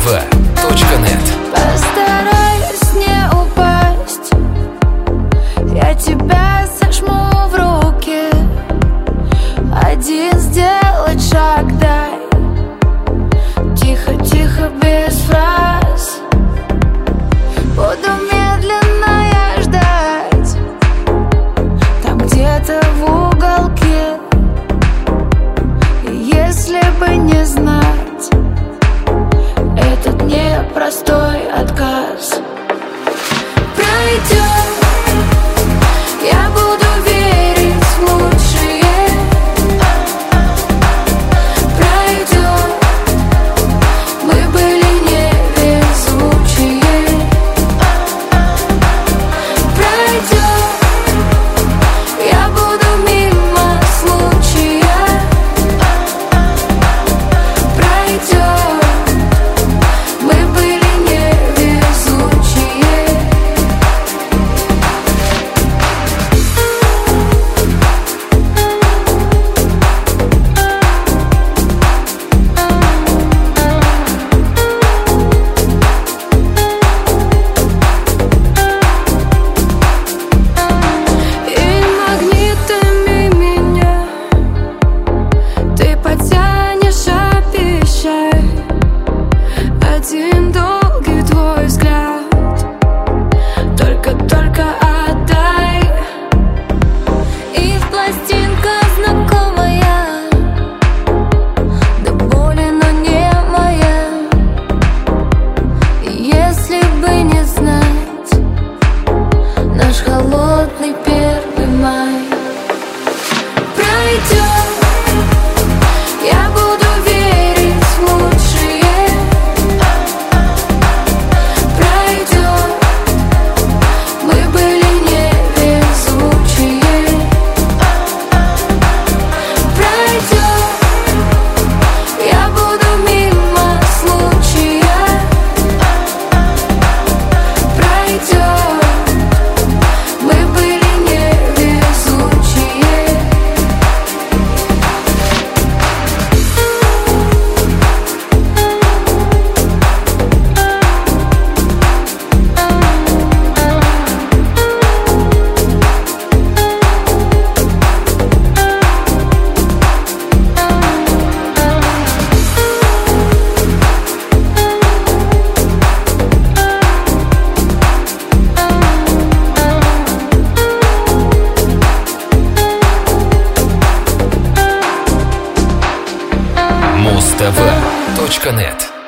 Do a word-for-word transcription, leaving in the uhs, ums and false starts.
точка нет. Постараюсь не упасть, я тебя сожму в руки. Один сделать шаг дай, тихо-тихо, без фраз. Буду медленно я ждать, там где-то в уголке. И если бы не знать этот непростой отказ, пройдет, я буду верить в лучшее. Пройдет, мы были невезучие. Пройдет, я буду мимо случая. Пройдет, мы были невезучие. И магнитами меня ты потянешь, обещай. Один долгий твой взгляд, только-только отдай. И пластинка знакомая, до боли, но не моя. И если бы не знать наш холодный первый май, пройдет, я буду верить в лучшее. Пройдет, мы были невезучие. Пройдет, я буду мимо случая. Пройдет, мы были невезучие. Муз ТВ точка нет.